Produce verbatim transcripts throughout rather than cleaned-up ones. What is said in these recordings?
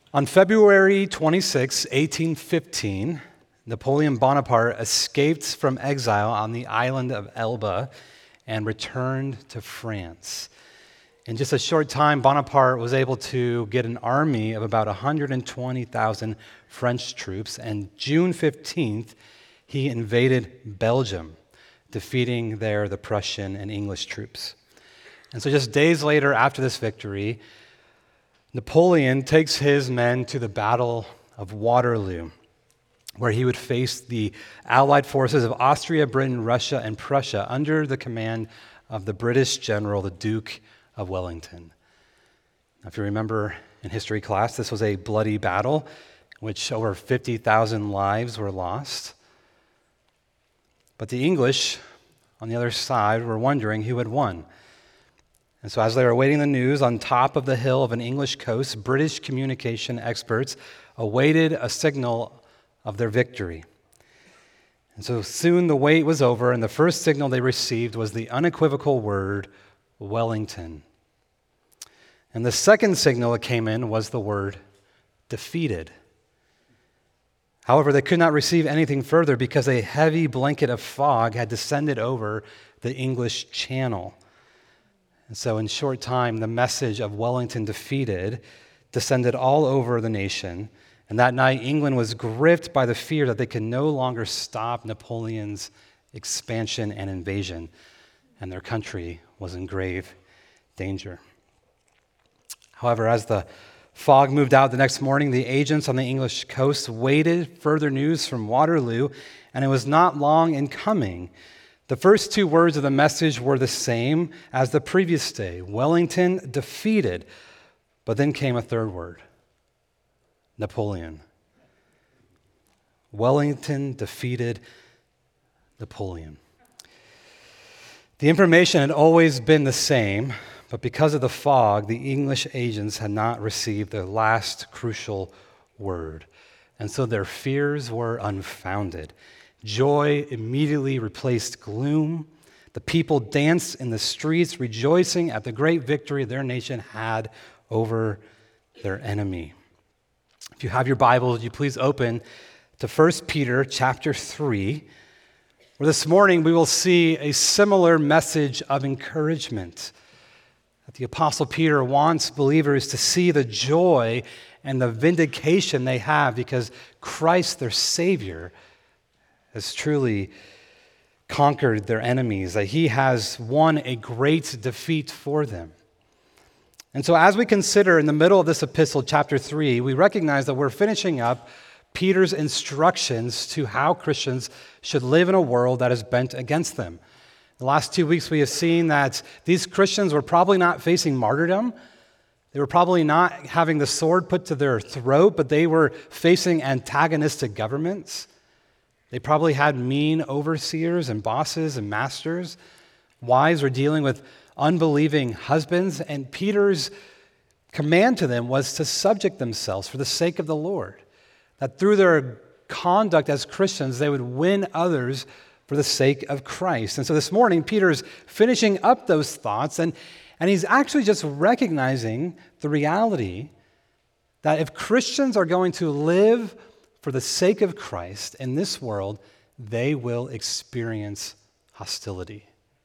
On February twenty-sixth, eighteen fifteen, Napoleon Bonaparte escaped from exile on the island of Elba and returned to France. In just a short time, Bonaparte was able to get an army of about one hundred twenty thousand French troops, and June fifteenth, he invaded Belgium, defeating there the Prussian and English troops. And so just days later after this victory, Napoleon takes his men to the Battle of Waterloo, where he would face the Allied forces of Austria, Britain, Russia, and Prussia under the command of the British general, the Duke of Wellington. Now, if you remember in history class, this was a bloody battle in which over fifty thousand lives were lost. But the English, on the other side, were wondering who had won. And so as they were awaiting the news on top of the hill of an English coast, British communication experts awaited a signal of their victory. And so soon the wait was over, and the first signal they received was the unequivocal word, Wellington. And the second signal that came in was the word, defeated. However, they could not receive anything further because a heavy blanket of fog had descended over the English Channel. And so in short time, the message of Wellington defeated descended all over the nation. And that night, England was gripped by the fear that they could no longer stop Napoleon's expansion and invasion, and their country was in grave danger. However, as the fog moved out the next morning, the agents on the English coast waited further news from Waterloo, and it was not long in coming. The first two words of the message were the same as the previous day, Wellington defeated. But then came a third word, Napoleon. Wellington defeated Napoleon. The information had always been the same, but because of the fog, the English agents had not received the last crucial word. And so their fears were unfounded. Joy immediately replaced gloom. The people danced in the streets, rejoicing at the great victory their nation had over their enemy. If you have your Bible, would you please open to First Peter chapter three, where this morning we will see a similar message of encouragement. That the Apostle Peter wants believers to see the joy and the vindication they have because Christ, their Savior, has truly conquered their enemies, that he has won a great defeat for them. And so as we consider in the middle of this epistle, chapter three, we recognize that we're finishing up Peter's instructions to how Christians should live in a world that is bent against them. The last two weeks we have seen that these Christians were probably not facing martyrdom. They were probably not having the sword put to their throat, but they were facing antagonistic governments. They probably had mean overseers and bosses and masters. Wives were dealing with unbelieving husbands, and Peter's command to them was to subject themselves for the sake of the Lord. That through their conduct as Christians, they would win others for the sake of Christ. And so this morning, Peter is finishing up those thoughts, and, and he's actually just recognizing the reality that if Christians are going to live for the sake of Christ in this world, they will experience hostility.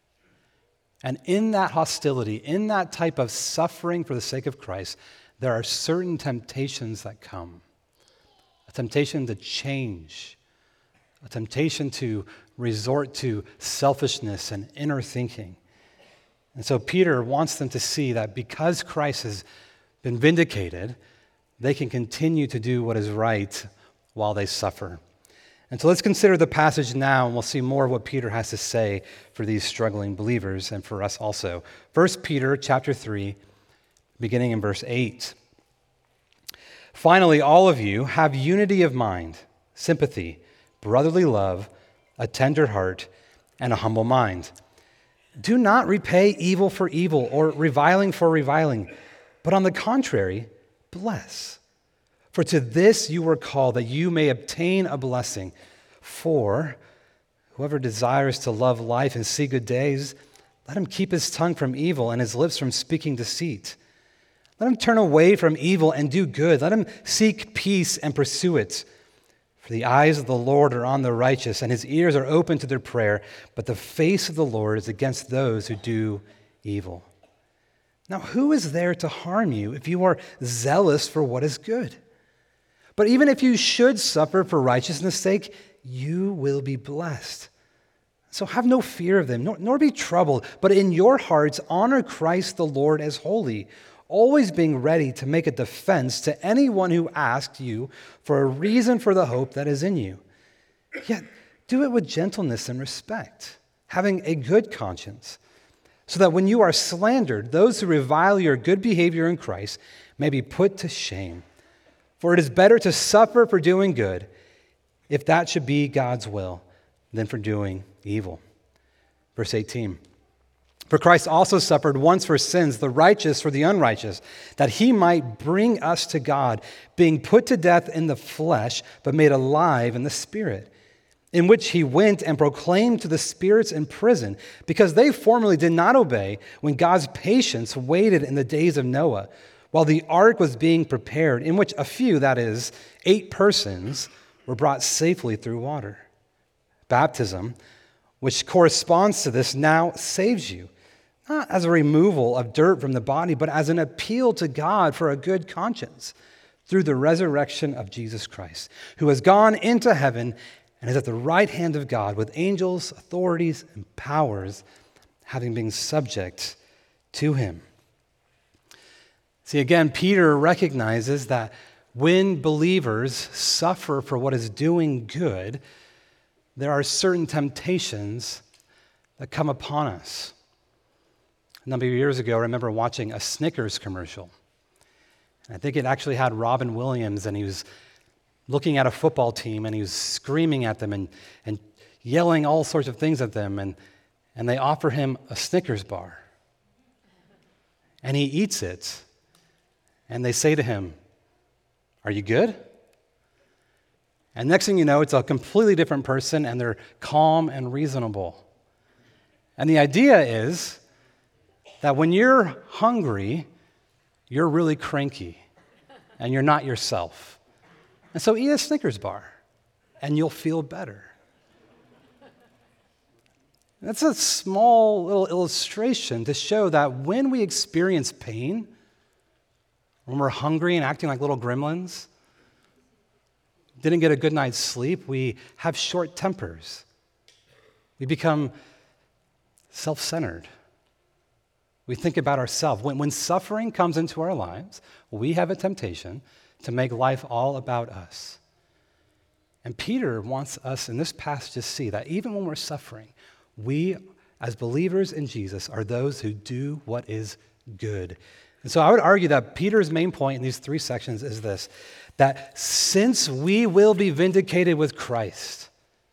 And in that hostility, in that type of suffering for the sake of Christ, there are certain temptations that come. A temptation to change, a temptation to resort to selfishness and inner thinking. And so Peter wants them to see that because Christ has been vindicated, they can continue to do what is right while they suffer. And so let's consider the passage now, and we'll see more of what Peter has to say for these struggling believers and for us also. First Peter chapter three, beginning in verse eight. Finally, all of you have unity of mind, sympathy, brotherly love, a tender heart, and a humble mind. Do not repay evil for evil or reviling for reviling, but on the contrary, bless. For to this you were called, that you may obtain a blessing. For whoever desires to love life and see good days, let him keep his tongue from evil and his lips from speaking deceit. Let him turn away from evil and do good. Let him seek peace and pursue it. For the eyes of the Lord are on the righteous, and his ears are open to their prayer, but the face of the Lord is against those who do evil. Now, who is there to harm you if you are zealous for what is good? But even if you should suffer for righteousness' sake, you will be blessed. So have no fear of them, nor, nor be troubled, but in your hearts honor Christ the Lord as holy, always being ready to make a defense to anyone who asks you for a reason for the hope that is in you. Yet do it with gentleness and respect, having a good conscience, so that when you are slandered, those who revile your good behavior in Christ may be put to shame. For it is better to suffer for doing good, if that should be God's will, than for doing evil. Verse eighteen. For Christ also suffered once for sins, the righteous for the unrighteous, that he might bring us to God, being put to death in the flesh, but made alive in the Spirit, in which he went and proclaimed to the spirits in prison, because they formerly did not obey when God's patience waited in the days of Noah, while the ark was being prepared, in which a few, that is, eight persons, were brought safely through water. Baptism, which corresponds to this, now saves you, not as a removal of dirt from the body, but as an appeal to God for a good conscience through the resurrection of Jesus Christ, who has gone into heaven and is at the right hand of God with angels, authorities, and powers, having been subject to him. See, again, Peter recognizes that when believers suffer for what is doing good, there are certain temptations that come upon us. A number of years ago, I remember watching a Snickers commercial. I think it actually had Robin Williams, and he was looking at a football team, and he was screaming at them and, and yelling all sorts of things at them, and, and they offer him a Snickers bar. And he eats it, and they say to him, "Are you good?" And next thing you know, it's a completely different person, and they're calm and reasonable. And the idea is that when you're hungry, you're really cranky, and you're not yourself. And so eat a Snickers bar, and you'll feel better. That's a small little illustration to show that when we experience pain, when we're hungry and acting like little gremlins, didn't get a good night's sleep, we have short tempers. We become self-centered. We think about ourselves. When, when suffering comes into our lives, we have a temptation to make life all about us. And Peter wants us in this passage to see that even when we're suffering, we, as believers in Jesus, are those who do what is good. And so I would argue that Peter's main point in these three sections is this, that since we will be vindicated with Christ,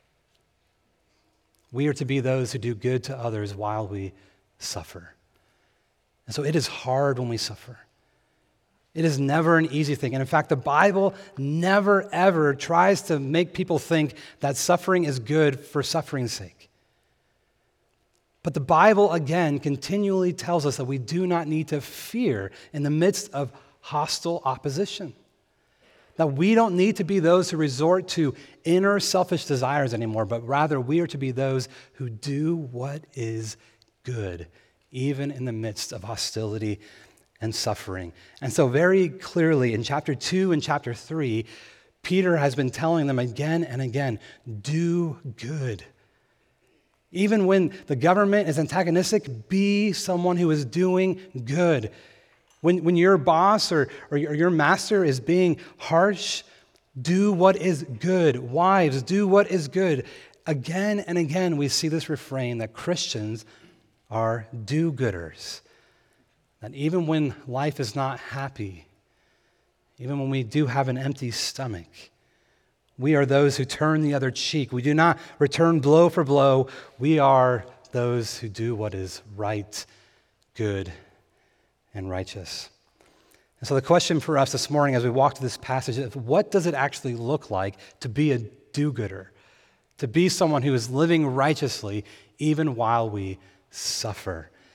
we are to be those who do good to others while we suffer. And so it is hard when we suffer. It is never an easy thing. And in fact, the Bible never, ever tries to make people think that suffering is good for suffering's sake. But the Bible, again, continually tells us that we do not need to fear in the midst of hostile opposition. That we don't need to be those who resort to inner selfish desires anymore, but rather we are to be those who do what is good, even in the midst of hostility and suffering. And so very clearly in chapter two and chapter three, Peter has been telling them again and again, do good. Even when the government is antagonistic, be someone who is doing good. When, when your boss or, or your master is being harsh, do what is good. Wives, do what is good. Again and again, we see this refrain that Christians are do-gooders. That even when life is not happy, even when we do have an empty stomach, we are those who turn the other cheek. We do not return blow for blow. We are those who do what is right, good, and righteous. And so the question for us this morning as we walk to this passage is, what does it actually look like to be a do-gooder? To be someone who is living righteously even while we suffer?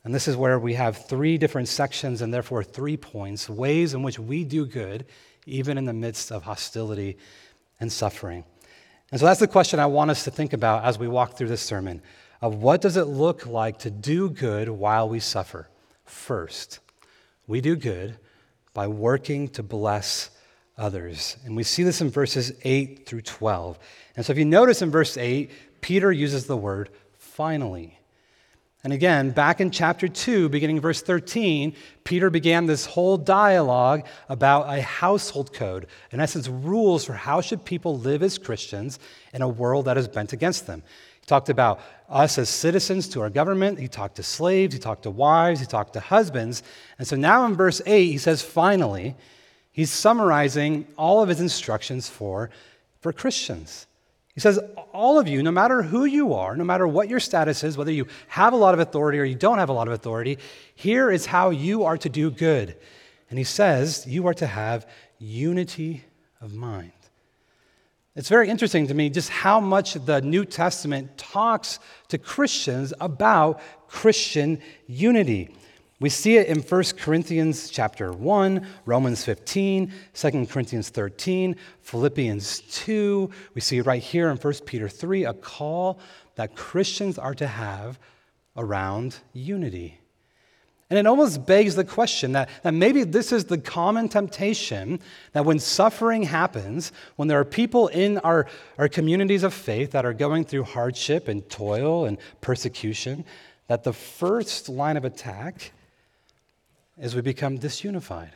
And this is where we have three different sections and therefore three points, ways in which we do good, even in the midst of hostility and suffering. And so that's the question I want us to think about as we walk through this sermon, of what does it look like to do good while we suffer? First, we do good by working to bless others. And we see this in verses eight through twelve. And so if you notice in verse eight, Peter uses the word finally. And again, back in chapter two, beginning verse thirteen, Peter began this whole dialogue about a household code, in essence, rules for how should people live as Christians in a world that is bent against them. He talked about us as citizens to our government. He talked to slaves. He talked to wives. He talked to husbands. And so now in verse eight, he says, finally, he's summarizing all of his instructions for, for Christians. He says, all of you, no matter who you are, no matter what your status is, whether you have a lot of authority or you don't have a lot of authority, here is how you are to do good. And he says, you are to have unity of mind. It's very interesting to me just how much the New Testament talks to Christians about Christian unity. We see it in First Corinthians chapter one, Romans fifteen, Second Corinthians thirteen, Philippians two. We see it right here in First Peter three, a call that Christians are to have around unity. And it almost begs the question that, that maybe this is the common temptation, that when suffering happens, when there are people in our, our communities of faith that are going through hardship and toil and persecution, that the first line of attack is we become disunified,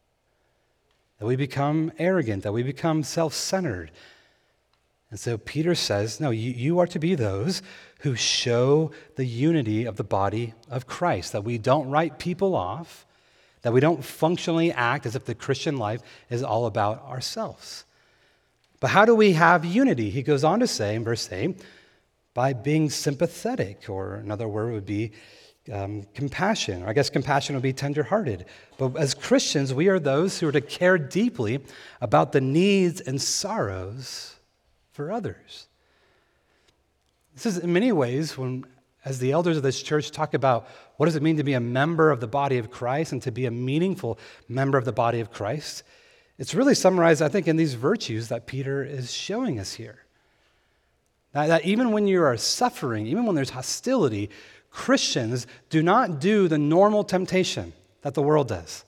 that we become arrogant, that we become self-centered. And so Peter says, no, you, you are to be those who show the unity of the body of Christ, that we don't write people off, that we don't functionally act as if the Christian life is all about ourselves. But how do we have unity? He goes on to say in verse eight, by being sympathetic, or another word would be Um, compassion, or I guess compassion would be tenderhearted. But as Christians, we are those who are to care deeply about the needs and sorrows for others. This is in many ways when, as the elders of this church talk about what does it mean to be a member of the body of Christ and to be a meaningful member of the body of Christ, it's really summarized, I think, in these virtues that Peter is showing us here. That, that even when you are suffering, even when there's hostility, Christians do not do the normal temptation that the world does.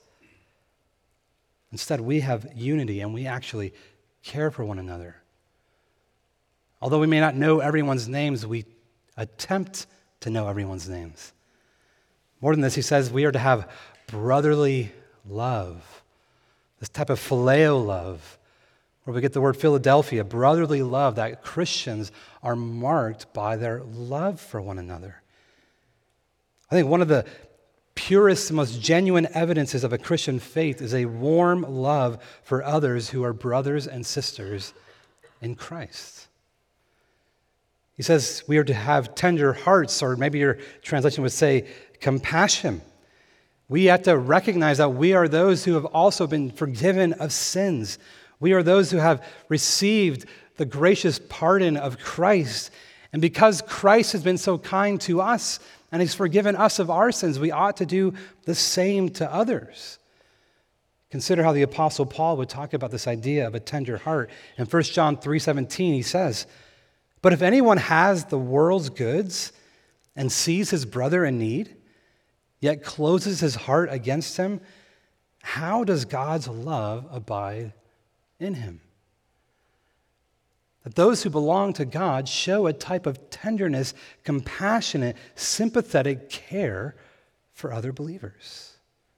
Instead, we have unity and we actually care for one another. Although we may not know everyone's names, we attempt to know everyone's names. More than this, he says we are to have brotherly love, this type of phileo love, where we get the word Philadelphia, brotherly love, that Christians are marked by their love for one another. I think one of the purest, most genuine evidences of a Christian faith is a warm love for others who are brothers and sisters in Christ. He says we are to have tender hearts, or maybe your translation would say compassion. We have to recognize that we are those who have also been forgiven of sins. We are those who have received the gracious pardon of Christ. And because Christ has been so kind to us, and he's forgiven us of our sins, we ought to do the same to others. Consider how the Apostle Paul would talk about this idea of a tender heart. In First John three seventeen, he says, but if anyone has the world's goods and sees his brother in need, yet closes his heart against him, how does God's love abide in him? That those who belong to God show a type of tenderness, compassionate, sympathetic care for other believers.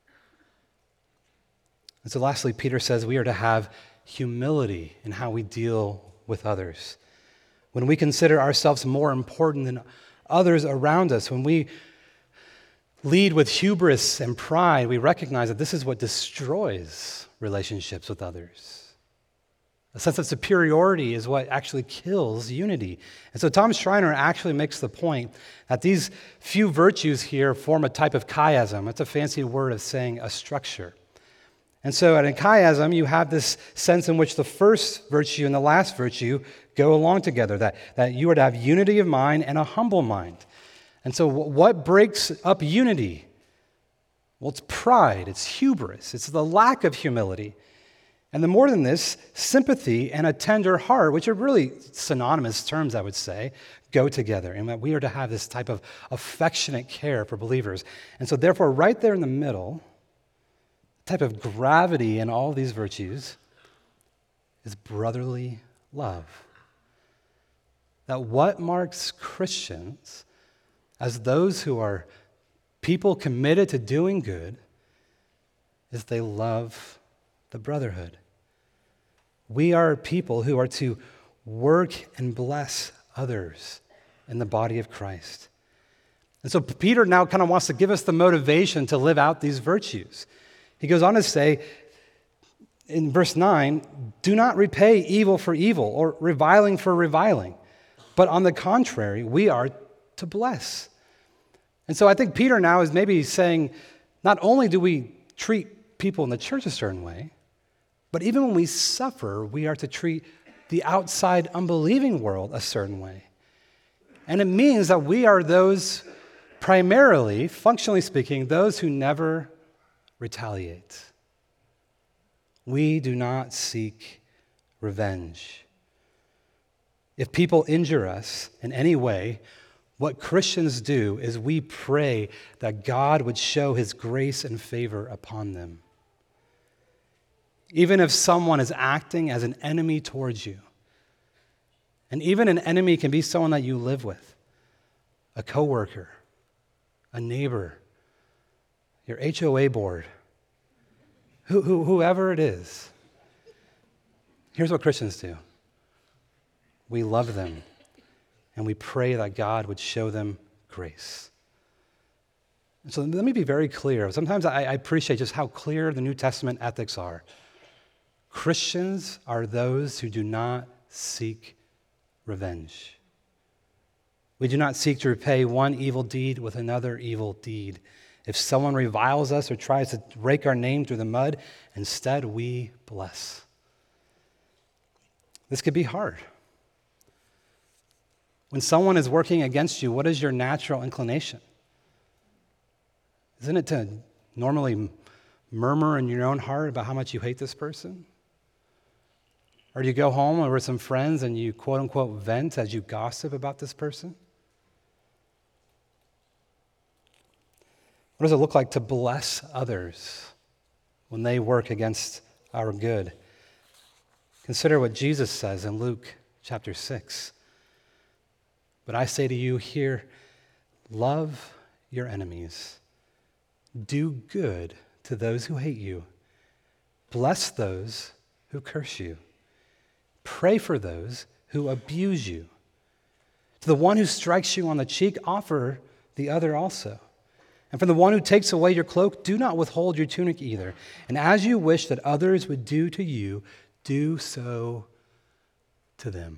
And so lastly, Peter says we are to have humility in how we deal with others. When we consider ourselves more important than others around us, when we lead with hubris and pride, we recognize that this is what destroys relationships with others. A sense of superiority is what actually kills unity. And so Tom Schreiner actually makes the point that these few virtues here form a type of chiasm. It's a fancy word of saying a structure. And so at a chiasm, you have this sense in which the first virtue and the last virtue go along together, that, that you are to have unity of mind and a humble mind. And so, what breaks up unity? Well, it's pride, it's hubris, it's the lack of humility. And the more than this, sympathy and a tender heart, which are really synonymous terms, I would say, go together. And that we are to have this type of affectionate care for believers. And so, therefore, right there in the middle, the type of gravity in all these virtues is brotherly love. That what marks Christians as those who are people committed to doing good is they love the brotherhood. We are people who are to work and bless others in the body of Christ. And so Peter now kind of wants to give us the motivation to live out these virtues. He goes on to say in verse nine, do not repay evil for evil or reviling for reviling, but on the contrary, we are to bless. And so I think Peter now is maybe saying, not only do we treat people in the church a certain way, but even when we suffer, we are to treat the outside unbelieving world a certain way. And it means that we are those, primarily, functionally speaking, those who never retaliate. We do not seek revenge. If people injure us in any way, what Christians do is we pray that God would show his grace and favor upon them. Even if someone is acting as an enemy towards you, and even an enemy can be someone that you live with, a coworker, a neighbor, your H O A board, who, who, whoever it is. Here's what Christians do. We love them, and we pray that God would show them grace. And so let me be very clear. Sometimes I, I appreciate just how clear the New Testament ethics are. Christians are those who do not seek revenge. We do not seek to repay one evil deed with another evil deed. If someone reviles us or tries to rake our name through the mud, instead we bless. This could be hard. When someone is working against you, what is your natural inclination? Isn't it to normally murmur in your own heart about how much you hate this person? Or do you go home with some friends and you quote unquote vent as you gossip about this person? What does it look like to bless others when they work against our good? Consider what Jesus says in Luke chapter six. But I say to you here, love your enemies. Do good to those who hate you. Bless those who curse you. Pray for those who abuse you. To the one who strikes you on the cheek, offer the other also. And from the one who takes away your cloak, do not withhold your tunic either. And as you wish that others would do to you, do so to them.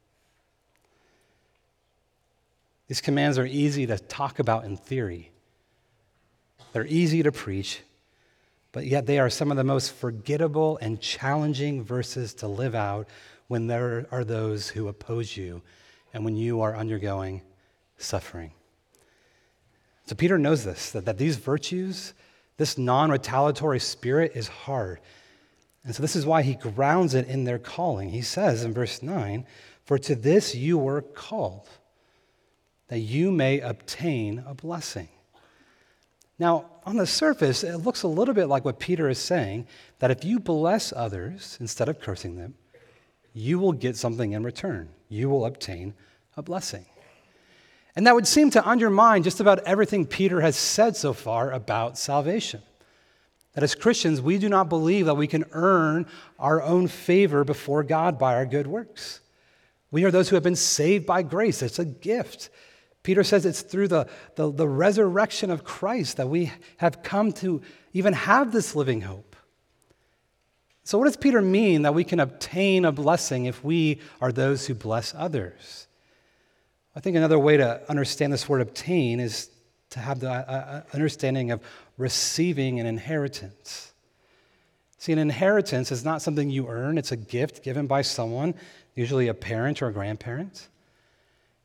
These commands are easy to talk about in theory. They're easy to preach, but yet they are some of the most forgettable and challenging verses to live out when there are those who oppose you and when you are undergoing suffering. So Peter knows this, that, that these virtues, this non-retaliatory spirit is hard. And so this is why he grounds it in their calling. He says in verse nine, for to this you were called, that you may obtain a blessing. Now, on the surface, it looks a little bit like what Peter is saying, that if you bless others instead of cursing them, you will get something in return. You will obtain a blessing. And that would seem to undermine just about everything Peter has said so far about salvation. That as Christians, we do not believe that we can earn our own favor before God by our good works. We are those who have been saved by grace. It's a gift. Peter says it's through the, the, the resurrection of Christ that we have come to even have this living hope. So what does Peter mean that we can obtain a blessing if we are those who bless others? I think another way to understand this word obtain is to have the uh, understanding of receiving an inheritance. See, an inheritance is not something you earn. It's a gift given by someone, usually a parent or a grandparent.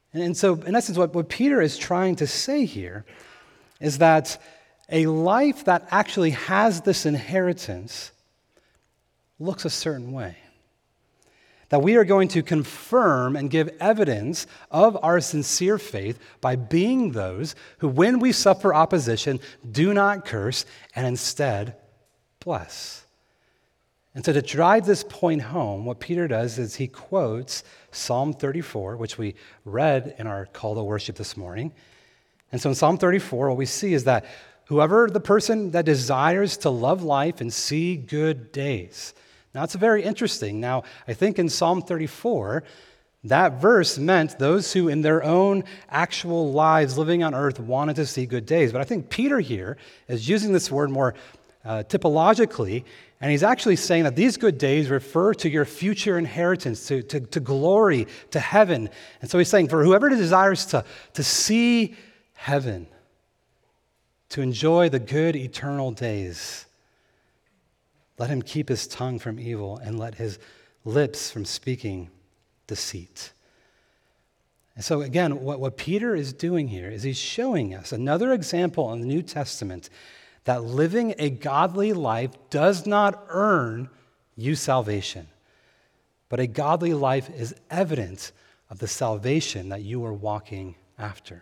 And, and so, in essence, what, what Peter is trying to say here is that a life that actually has this inheritance looks a certain way. That we are going to confirm and give evidence of our sincere faith by being those who, when we suffer opposition, do not curse and instead bless. And so to drive this point home, what Peter does is he quotes Psalm thirty-four, which we read in our call to worship this morning. And so in Psalm thirty-four, what we see is that whoever the person that desires to love life and see good days. Now, it's very interesting. Now, I think in Psalm thirty-four, that verse meant those who in their own actual lives living on earth wanted to see good days. But I think Peter here is using this word more uh, typologically, and he's actually saying that these good days refer to your future inheritance, to, to, to glory, to heaven. And so he's saying for whoever desires to, to see heaven, to enjoy the good eternal days, let him keep his tongue from evil and let his lips from speaking deceit. And so again, what, what Peter is doing here is he's showing us another example in the New Testament that living a godly life does not earn you salvation, but a godly life is evidence of the salvation that you are walking after.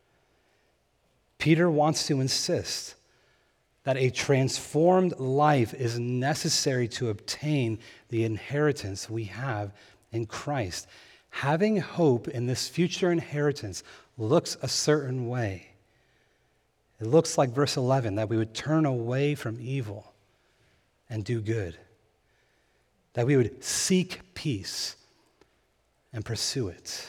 Peter wants to insist that a transformed life is necessary to obtain the inheritance we have in Christ. Having hope in this future inheritance looks a certain way. It looks like verse eleven, that we would turn away from evil and do good, that we would seek peace and pursue it.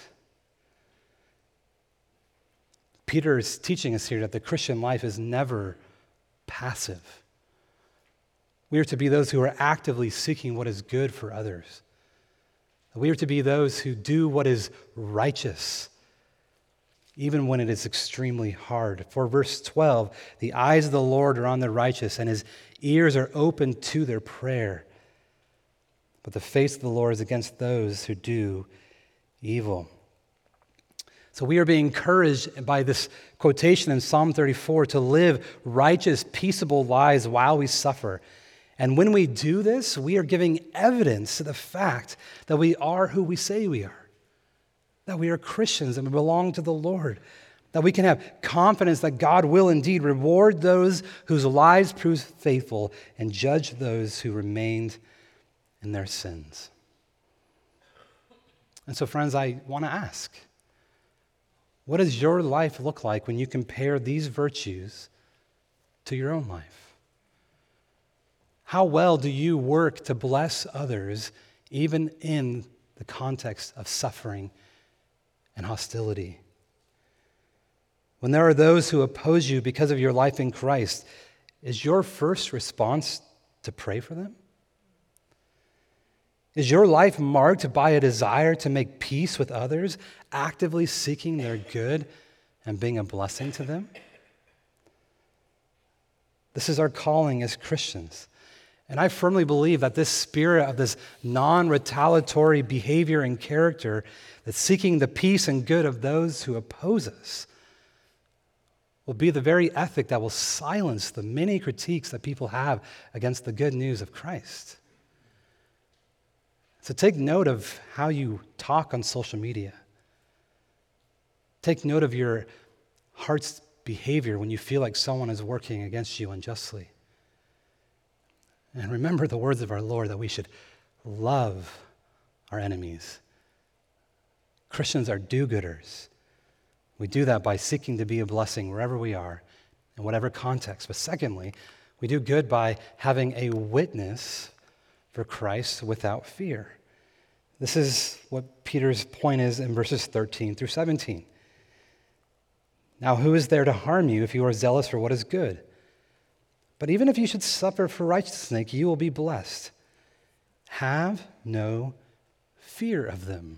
Peter is teaching us here that the Christian life is never passive. We are to be those who are actively seeking what is good for others. We are to be those who do what is righteous, even when it is extremely hard. For verse twelve, the eyes of the Lord are on the righteous, and his ears are open to their prayer. But the face of the Lord is against those who do evil. So we are being encouraged by this quotation in Psalm thirty-four to live righteous, peaceable lives while we suffer. And when we do this, we are giving evidence to the fact that we are who we say we are, that we are Christians and we belong to the Lord, that we can have confidence that God will indeed reward those whose lives prove faithful and judge those who remained in their sins. And so, friends, I want to ask, what does your life look like when you compare these virtues to your own life? How well do you work to bless others, even in the context of suffering and hostility? When there are those who oppose you because of your life in Christ, is your first response to pray for them? Is your life marked by a desire to make peace with others, actively seeking their good and being a blessing to them? This is our calling as Christians. And I firmly believe that this spirit of this non-retaliatory behavior and character, that's seeking the peace and good of those who oppose us, will be the very ethic that will silence the many critiques that people have against the good news of Christ. So take note of how you talk on social media. Take note of your heart's behavior when you feel like someone is working against you unjustly. And remember the words of our Lord that we should love our enemies. Christians are do-gooders. We do that by seeking to be a blessing wherever we are, in whatever context. But secondly, we do good by having a witness for Christ without fear. This is what Peter's point is in verses thirteen through seventeen. Now, who is there to harm you if you are zealous for what is good? But even if you should suffer for righteousness' sake, you will be blessed. Have no fear of them.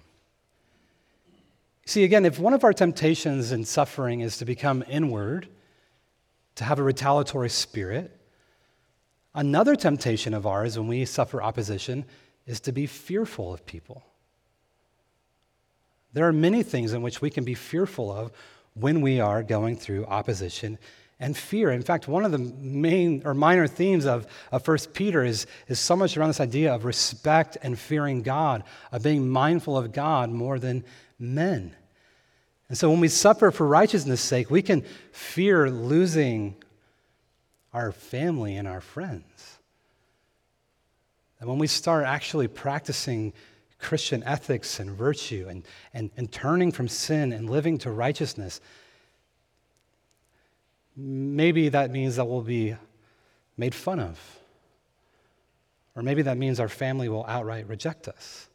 See, again, if one of our temptations in suffering is to become inward, to have a retaliatory spirit, another temptation of ours when we suffer opposition is to be fearful of people. There are many things in which we can be fearful of when we are going through opposition and fear. In fact, one of the main or minor themes of, of First Peter is, is so much around this idea of respect and fearing God, of being mindful of God more than men. And so when we suffer for righteousness' sake, we can fear losing our family and our friends. And when we start actually practicing Christian ethics and virtue and, and, and turning from sin and living to righteousness, maybe that means that we'll be made fun of. Or maybe that means our family will outright reject us.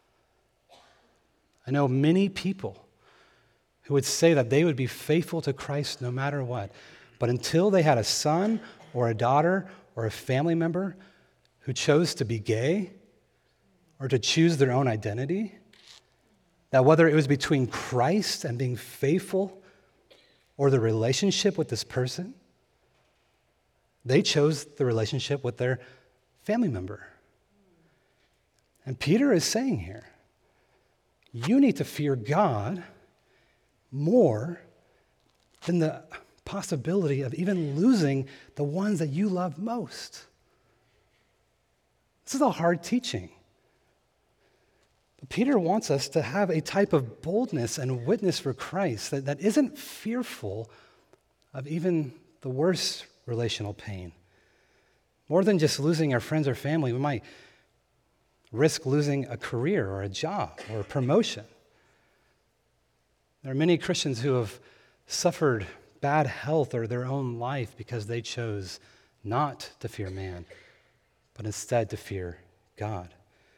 I know many people who would say that they would be faithful to Christ no matter what, but until they had a son or a daughter or a family member who chose to be gay or to choose their own identity, that whether it was between Christ and being faithful or the relationship with this person, they chose the relationship with their family member. And Peter is saying here, you need to fear God more than the possibility of even losing the ones that you love most. This is a hard teaching. But Peter wants us to have a type of boldness and witness for Christ that, that isn't fearful of even the worst relational pain. More than just losing our friends or family, we might risk losing a career or a job or a promotion. There are many Christians who have suffered bad health or their own life because they chose not to fear man, but instead to fear God.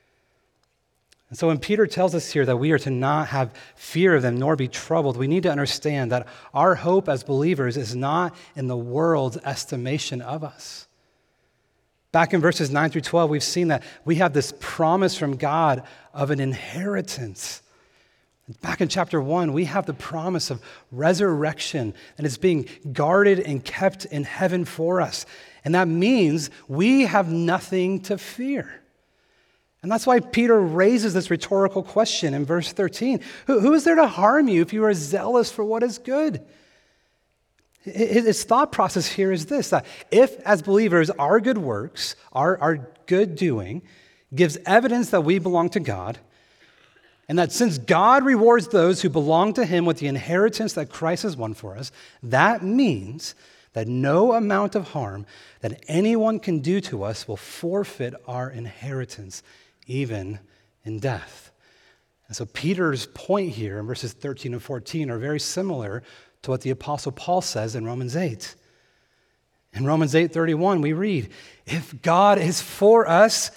And so when Peter tells us here that we are to not have fear of them nor be troubled, we need to understand that our hope as believers is not in the world's estimation of us. Back in verses nine through twelve, we've seen that we have this promise from God of an inheritance. Back in chapter one, we have the promise of resurrection, and it's being guarded and kept in heaven for us. And that means we have nothing to fear. And that's why Peter raises this rhetorical question in verse thirteen. Who, who is there to harm you if you are zealous for what is good? His thought process here is this, that if as believers our good works, our, our good doing, gives evidence that we belong to God, and that since God rewards those who belong to him with the inheritance that Christ has won for us, that means that no amount of harm that anyone can do to us will forfeit our inheritance, even in death. And so Peter's point here in verses thirteen and fourteen are very similar to what the Apostle Paul says in Romans eight. In Romans eight thirty-one, we read, if God is for us,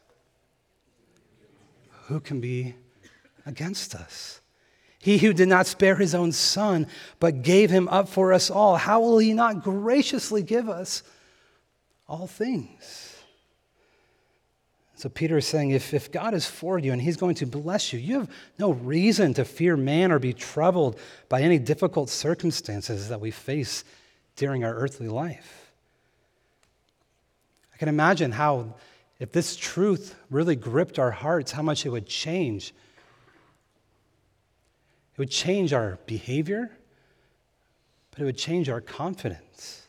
who can be against us? He who did not spare his own son, but gave him up for us all, how will he not graciously give us all things? So Peter is saying, if, if God is for you and he's going to bless you, you have no reason to fear man or be troubled by any difficult circumstances that we face during our earthly life. I can imagine how, if this truth really gripped our hearts, how much it would change. It would change our behavior, but it would change our confidence.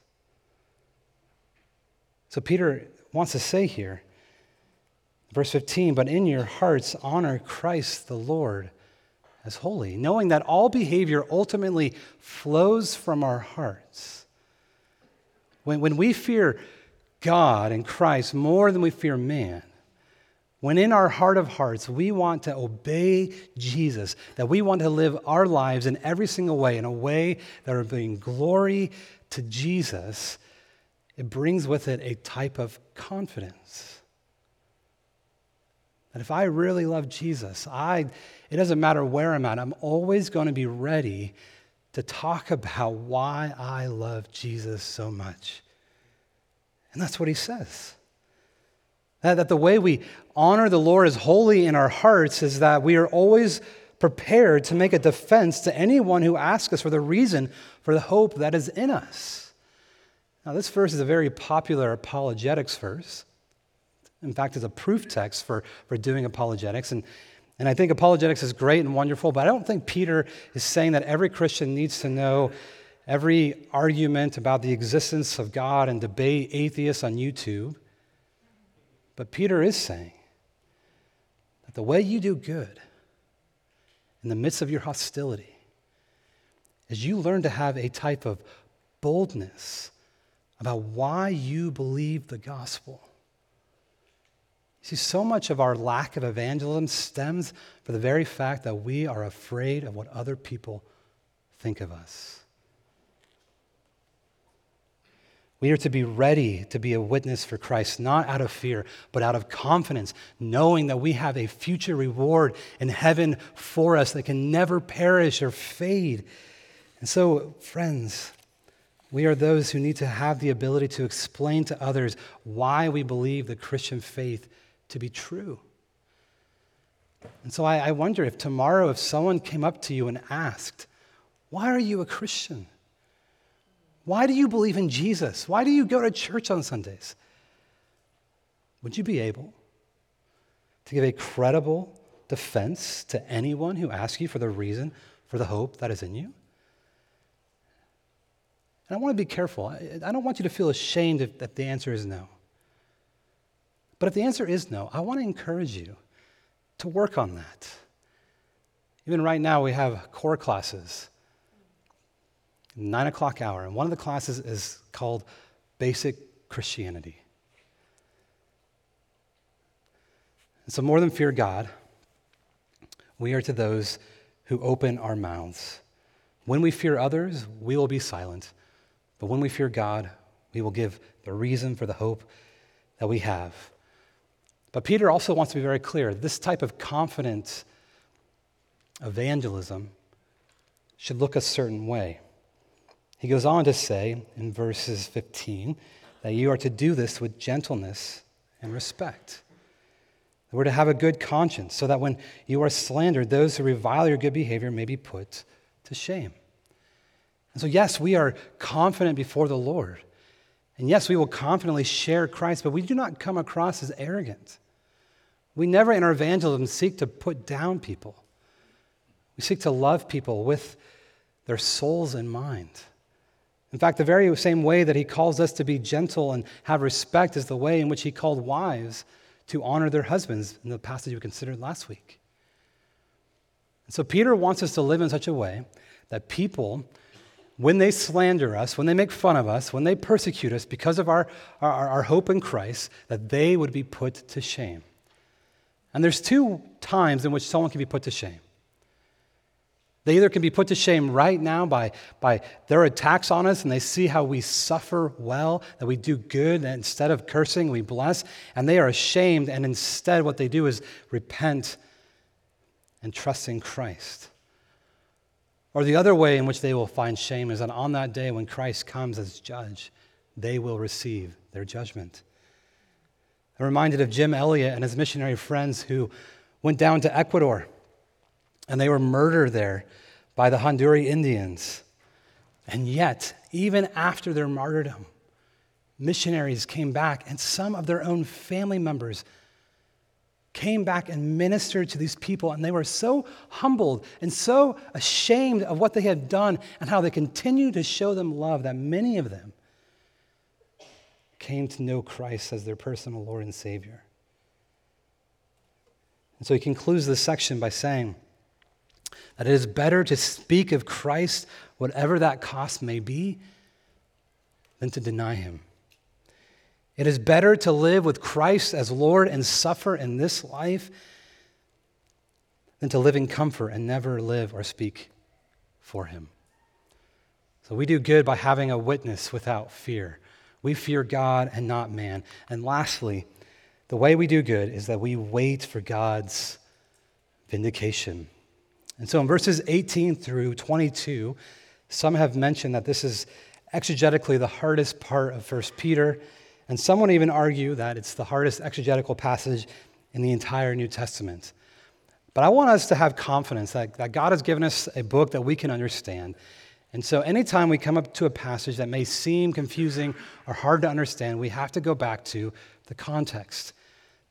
So Peter wants to say here, verse fifteen, but in your hearts honor Christ the Lord as holy, knowing that all behavior ultimately flows from our hearts. When, when we fear God and Christ more than we fear man, when in our heart of hearts we want to obey Jesus, that we want to live our lives in every single way, in a way that will bring glory to Jesus, it brings with it a type of confidence. That if I really love Jesus, I, it doesn't matter where I'm at, I'm always going to be ready to talk about why I love Jesus so much. And that's what he says. That, that the way we honor the Lord as holy in our hearts is that we are always prepared to make a defense to anyone who asks us for the reason for the hope that is in us. Now, this verse is a very popular apologetics verse. In fact, it's a proof text for, for doing apologetics. And And I think apologetics is great and wonderful, but I don't think Peter is saying that every Christian needs to know every argument about the existence of God and debate atheists on YouTube. But Peter is saying that the way you do good in the midst of your hostility is you learn to have a type of boldness about why you believe the gospel. See, so much of our lack of evangelism stems from the very fact that we are afraid of what other people think of us. We are to be ready to be a witness for Christ, not out of fear, but out of confidence, knowing that we have a future reward in heaven for us that can never perish or fade. And so, friends, we are those who need to have the ability to explain to others why we believe the Christian faith to be true. And so I, I wonder if tomorrow, if someone came up to you and asked, why are you a Christian? Why do you believe in Jesus? Why do you go to church on Sundays? Would you be able to give a credible defense to anyone who asks you for the reason for the hope that is in you? And I want to be careful. I, I don't want you to feel ashamed if that the answer is no. But if the answer is no, I want to encourage you to work on that. Even right now, we have core classes, nine o'clock hour, and one of the classes is called Basic Christianity. And so more than fear God, we are to those who open our mouths. When we fear others, we will be silent. But when we fear God, we will give the reason for the hope that we have. But Peter also wants to be very clear. This type of confident evangelism should look a certain way. He goes on to say in verses fifteen that you are to do this with gentleness and respect. We're to have a good conscience so that when you are slandered, those who revile your good behavior may be put to shame. And so, yes, we are confident before the Lord. And yes, we will confidently share Christ, but we do not come across as arrogant. We never in our evangelism seek to put down people. We seek to love people with their souls in mind. In fact, the very same way that he calls us to be gentle and have respect is the way in which he called wives to honor their husbands in the passage we considered last week. And so Peter wants us to live in such a way that people, when they slander us, when they make fun of us, when they persecute us because of our, our, our hope in Christ, that they would be put to shame. And there's two times in which someone can be put to shame. They either can be put to shame right now by, by their attacks on us, and they see how we suffer well, that we do good, and instead of cursing, we bless, and they are ashamed, and instead what they do is repent and trust in Christ. Or the other way in which they will find shame is that on that day when Christ comes as judge, they will receive their judgment. I'm reminded of Jim Elliot and his missionary friends who went down to Ecuador, and they were murdered there by the Honduran Indians. And yet, even after their martyrdom, missionaries came back, and some of their own family members came back and ministered to these people, and they were so humbled and so ashamed of what they had done and how they continued to show them love that many of them came to know Christ as their personal Lord and Savior. And so he concludes this section by saying that it is better to speak of Christ, whatever that cost may be, than to deny him. It is better to live with Christ as Lord and suffer in this life than to live in comfort and never live or speak for him. So we do good by having a witness without fear. We fear God and not man. And lastly, the way we do good is that we wait for God's vindication. And so in verses eighteen through twenty-two, some have mentioned that this is exegetically the hardest part of First Peter, and some would even argue that it's the hardest exegetical passage in the entire New Testament. But I want us to have confidence that, that God has given us a book that we can understand. And so anytime we come up to a passage that may seem confusing or hard to understand, we have to go back to the context.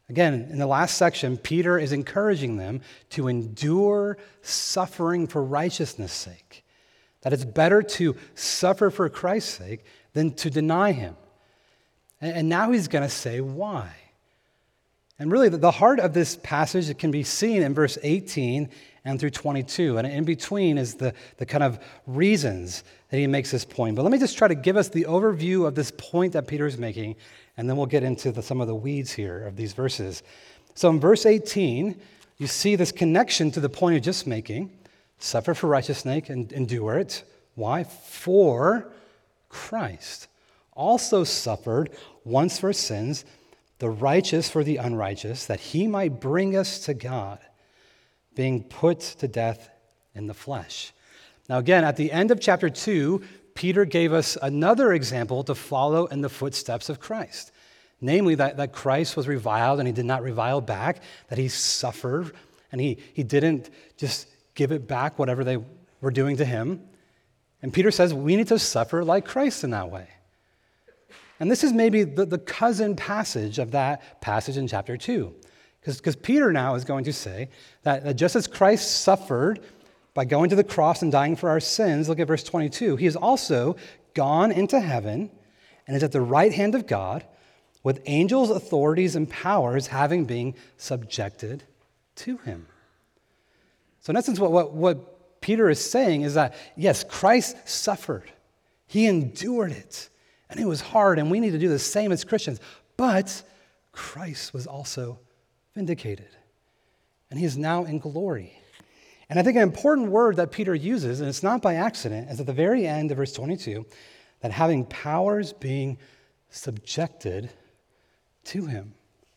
Again, in the last section, Peter is encouraging them to endure suffering for righteousness' sake. That it's better to suffer for Christ's sake than to deny him. And now he's going to say why. And really, the heart of this passage, it can be seen in verse eighteen and through twenty-two. And in between is the, the kind of reasons that he makes this point. But let me just try to give us the overview of this point that Peter is making, and then we'll get into the, some of the weeds here of these verses. So in verse eighteen, you see this connection to the point he's just making. Suffer for righteousness' sake and endure it. Why? For Christ also suffered once for sins, the righteous for the unrighteous, that he might bring us to God, being put to death in the flesh. Now again, at the end of chapter two, Peter gave us another example to follow in the footsteps of Christ. Namely, that, that Christ was reviled and he did not revile back, that he suffered and he, he didn't just give it back, whatever they were doing to him. And Peter says we need to suffer like Christ in that way. And this is maybe the, the cousin passage of that passage in chapter two. Because Peter now is going to say that, that just as Christ suffered by going to the cross and dying for our sins, look at verse twenty-two, he has also gone into heaven and is at the right hand of God with angels, authorities, and powers having been subjected to him. So in essence, what, what, what Peter is saying is that, yes, Christ suffered. He endured it. And it was hard, and we need to do the same as Christians. But Christ was also vindicated. And he is now in glory. And I think an important word that Peter uses, and it's not by accident, is at the very end of verse twenty-two, that having powers being subjected to him.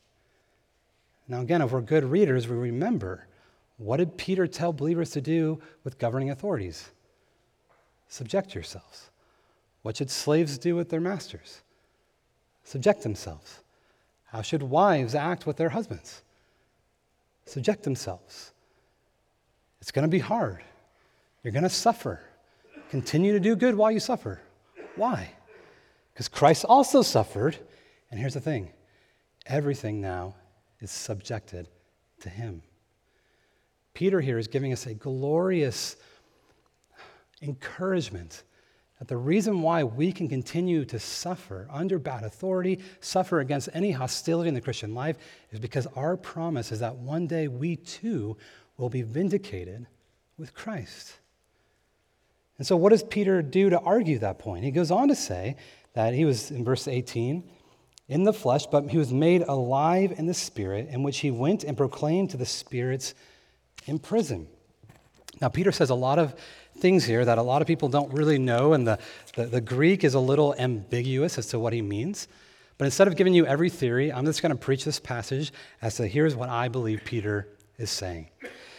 Now again, if we're good readers, we remember, what did Peter tell believers to do with governing authorities? Subject yourselves. What should slaves do with their masters? Subject themselves. How should wives act with their husbands? Subject themselves. It's going to be hard. You're going to suffer. Continue to do good while you suffer. Why? Because Christ also suffered. And here's the thing. Everything now is subjected to him. Peter here is giving us a glorious encouragement that the reason why we can continue to suffer under bad authority, suffer against any hostility in the Christian life, is because our promise is that one day we too will be vindicated with Christ. And so what does Peter do to argue that point? He goes on to say that he was, in verse eighteen, in the flesh, but he was made alive in the spirit, in which he went and proclaimed to the spirits in prison. Now, Peter says a lot of things here that a lot of people don't really know, and the, the, the Greek is a little ambiguous as to what he means. But instead of giving you every theory, I'm just going to preach this passage as to here's what I believe Peter is saying.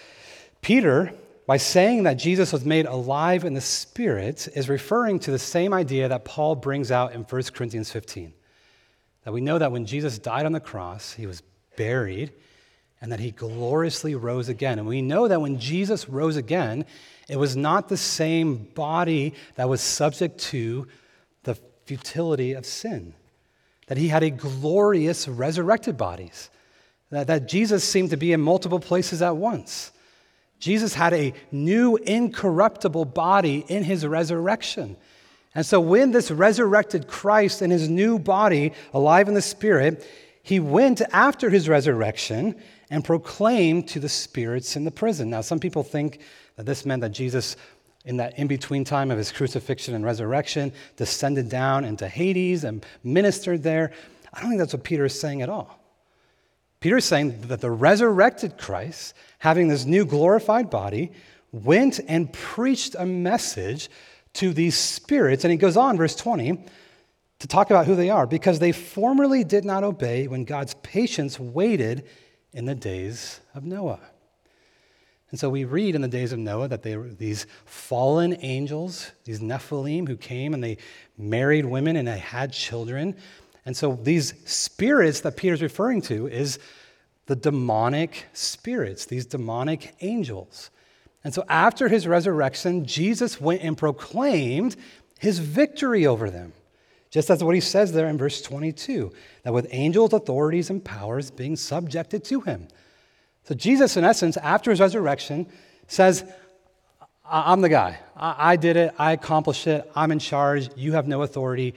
Peter, by saying that Jesus was made alive in the Spirit, is referring to the same idea that Paul brings out in First Corinthians fifteen. That we know that when Jesus died on the cross, he was buried, and that he gloriously rose again. And we know that when Jesus rose again, it was not the same body that was subject to the futility of sin. That he had a glorious resurrected body. That, that Jesus seemed to be in multiple places at once. Jesus had a new incorruptible body in his resurrection. And so when this resurrected Christ in his new body, alive in the Spirit, he went after his resurrection and proclaimed to the spirits in the prison. Now, some people think that this meant that Jesus, in that in-between time of his crucifixion and resurrection, descended down into Hades and ministered there. I don't think that's what Peter is saying at all. Peter is saying that the resurrected Christ, having this new glorified body, went and preached a message to these spirits. And he goes on, verse twenty, to talk about who they are. Because they formerly did not obey when God's patience waited in the days of Noah. And so we read in the days of Noah that they were these fallen angels, these Nephilim, who came and they married women and they had children. And so these spirits that Peter's referring to is the demonic spirits, these demonic angels. And so after his resurrection, Jesus went and proclaimed his victory over them. Just as what he says there in verse twenty-two, that with angels, authorities, and powers being subjected to him. So Jesus, in essence, after his resurrection, says, I'm the guy. I did it. I accomplished it. I'm in charge. You have no authority.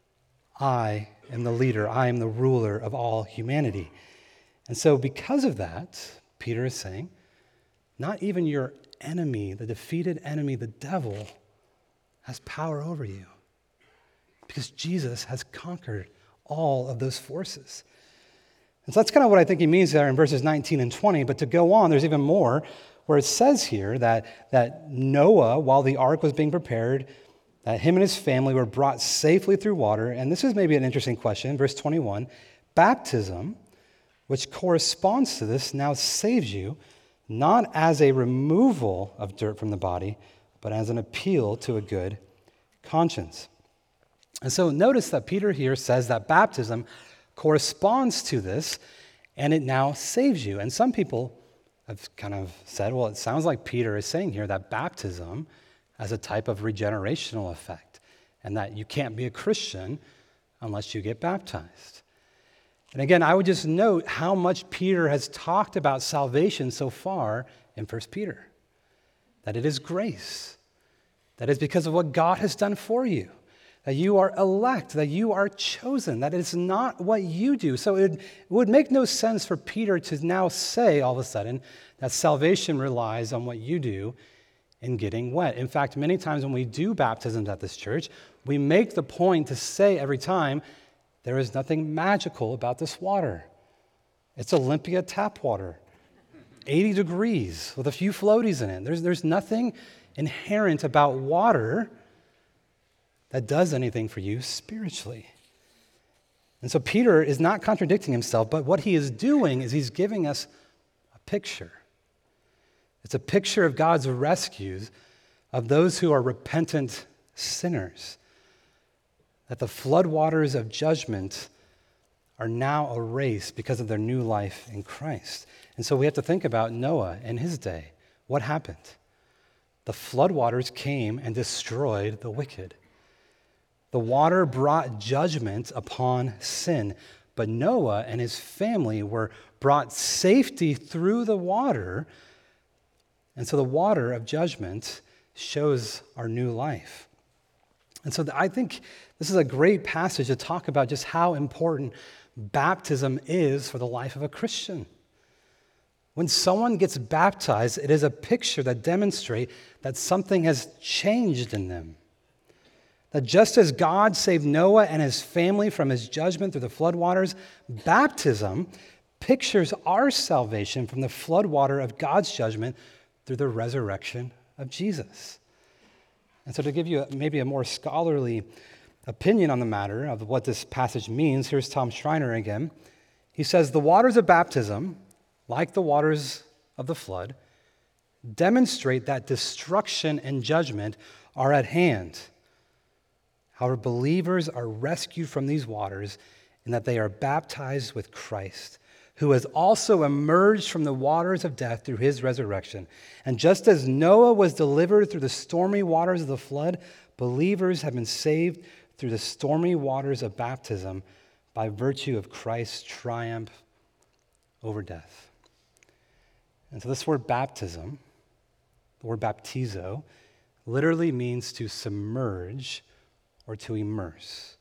I am the leader. I am the ruler of all humanity. And so because of that, Peter is saying, not even your enemy, the defeated enemy, the devil, has power over you. Because Jesus has conquered all of those forces. And so that's kind of what I think he means there in verses nineteen and twenty. But to go on, there's even more where it says here that, that Noah, while the ark was being prepared, that him and his family were brought safely through water. And this is maybe an interesting question. Verse twenty-one, baptism, which corresponds to this, now saves you, not as a removal of dirt from the body, but as an appeal to a good conscience. And so notice that Peter here says that baptism corresponds to this, and it now saves you. And some people have kind of said, well, it sounds like Peter is saying here that baptism has a type of regenerational effect, and that you can't be a Christian unless you get baptized. And again, I would just note how much Peter has talked about salvation so far in First Peter. That it is grace. That is because of what God has done for you. That you are elect, that you are chosen, that it's not what you do. So it would make no sense for Peter to now say all of a sudden that salvation relies on what you do in getting wet. In fact, many times when we do baptisms at this church, we make the point to say every time, there is nothing magical about this water. It's Olympia tap water, eighty degrees with a few floaties in it. There's, there's nothing inherent about water that does anything for you spiritually. And so Peter is not contradicting himself, but what he is doing is he's giving us a picture. It's a picture of God's rescues of those who are repentant sinners. That the floodwaters of judgment are now erased because of their new life in Christ. And so we have to think about Noah and his day. What happened? The floodwaters came and destroyed the wicked. The water brought judgment upon sin, but Noah and his family were brought safety through the water, and so the water of judgment shows our new life. And so I think this is a great passage to talk about just how important baptism is for the life of a Christian. When someone gets baptized, it is a picture that demonstrates that something has changed in them. That just as God saved Noah and his family from his judgment through the floodwaters, baptism pictures our salvation from the floodwater of God's judgment through the resurrection of Jesus. And so to give you maybe a more scholarly opinion on the matter of what this passage means, here's Tom Schreiner again. He says, the waters of baptism, like the waters of the flood, demonstrate that destruction and judgment are at hand. However, believers are rescued from these waters in that they are baptized with Christ, who has also emerged from the waters of death through his resurrection. And just as Noah was delivered through the stormy waters of the flood, believers have been saved through the stormy waters of baptism by virtue of Christ's triumph over death. And so this word baptism, the word baptizo, literally means to submerge or to immerse.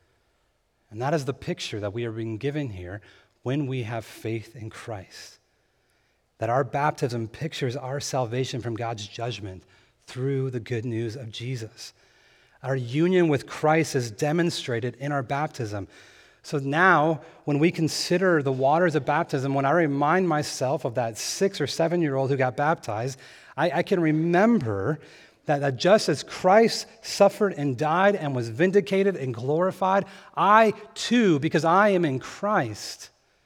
And that is the picture that we are being given here when we have faith in Christ. That our baptism pictures our salvation from God's judgment through the good news of Jesus. Our union with Christ is demonstrated in our baptism. So now, when we consider the waters of baptism, when I remind myself of that six or seven-year-old who got baptized, I, I can remember That, that just as Christ suffered and died and was vindicated and glorified, I too, because I am in Christ,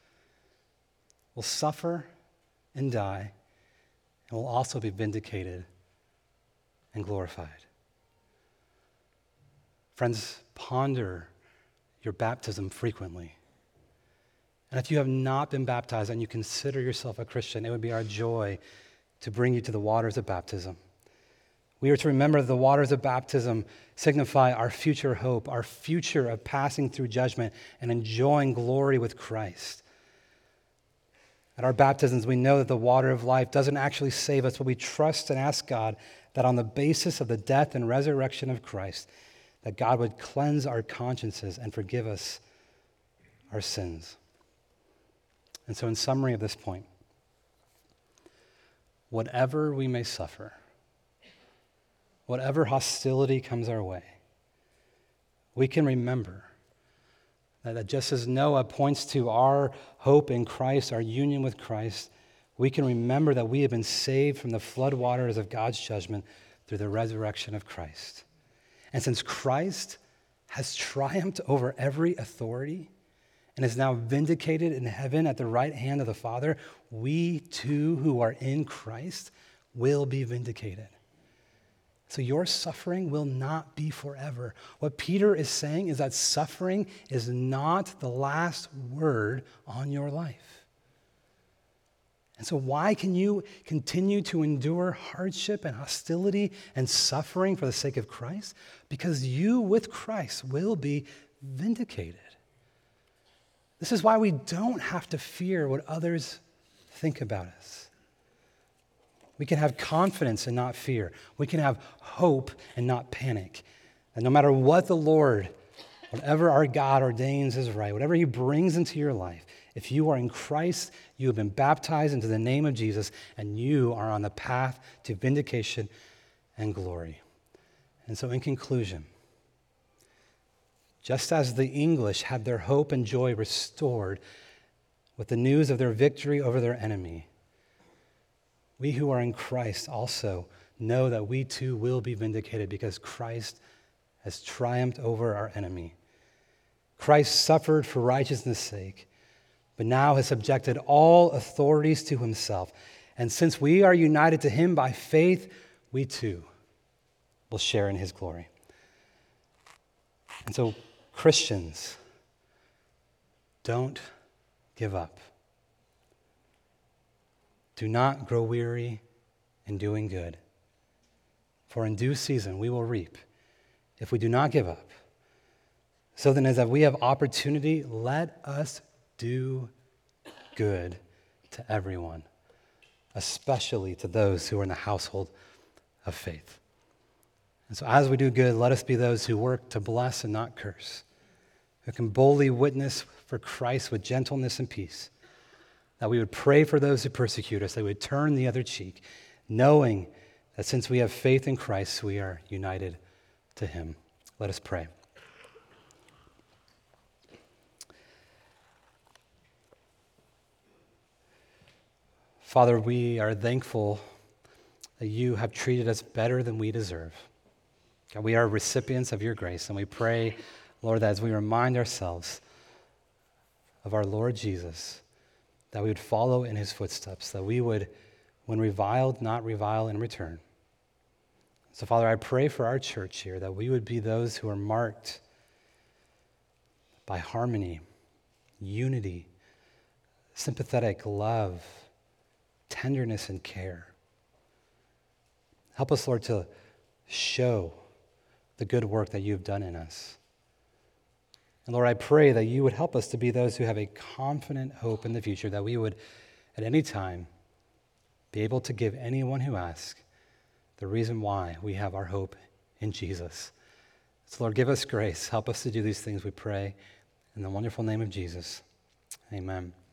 will suffer and die and will also be vindicated and glorified. Friends, ponder your baptism frequently. And if you have not been baptized and you consider yourself a Christian, it would be our joy to bring you to the waters of baptism. We are to remember that the waters of baptism signify our future hope, our future of passing through judgment and enjoying glory with Christ. At our baptisms, we know that the water of life doesn't actually save us, but we trust and ask God that on the basis of the death and resurrection of Christ, that God would cleanse our consciences and forgive us our sins. And so in summary of this point, whatever we may suffer, whatever hostility comes our way, we can remember that just as Noah points to our hope in Christ, our union with Christ, we can remember that we have been saved from the floodwaters of God's judgment through the resurrection of Christ. And since Christ has triumphed over every authority and is now vindicated in heaven at the right hand of the Father, we too who are in Christ will be vindicated. So your suffering will not be forever. What Peter is saying is that suffering is not the last word on your life. And so why can you continue to endure hardship and hostility and suffering for the sake of Christ? Because you with Christ will be vindicated. This is why we don't have to fear what others think about us. We can have confidence and not fear. We can have hope and not panic. And no matter what the Lord, whatever our God ordains is right, whatever he brings into your life, if you are in Christ, you have been baptized into the name of Jesus, and you are on the path to vindication and glory. And so in conclusion, just as the English had their hope and joy restored with the news of their victory over their enemy, we who are in Christ also know that we too will be vindicated because Christ has triumphed over our enemy. Christ suffered for righteousness' sake, but now has subjected all authorities to himself. And since we are united to him by faith, we too will share in his glory. And so, Christians, don't give up. Do not grow weary in doing good, for in due season we will reap if we do not give up. So then, as we have opportunity, let us do good to everyone, especially to those who are in the household of faith. And so as we do good, let us be those who work to bless and not curse, who can boldly witness for Christ with gentleness and peace, that we would pray for those who persecute us, that we would turn the other cheek, knowing that since we have faith in Christ, we are united to him. Let us pray. Father, we are thankful that you have treated us better than we deserve. God, we are recipients of your grace, and we pray, Lord, that as we remind ourselves of our Lord Jesus, that we would follow in his footsteps, that we would, when reviled, not revile in return. So, Father, I pray for our church here that we would be those who are marked by harmony, unity, sympathetic love, tenderness, and care. Help us, Lord, to show the good work that you've done in us. And Lord, I pray that you would help us to be those who have a confident hope in the future, that we would at any time be able to give anyone who asks the reason why we have our hope in Jesus. So Lord, give us grace. Help us to do these things, we pray. In the wonderful name of Jesus, amen.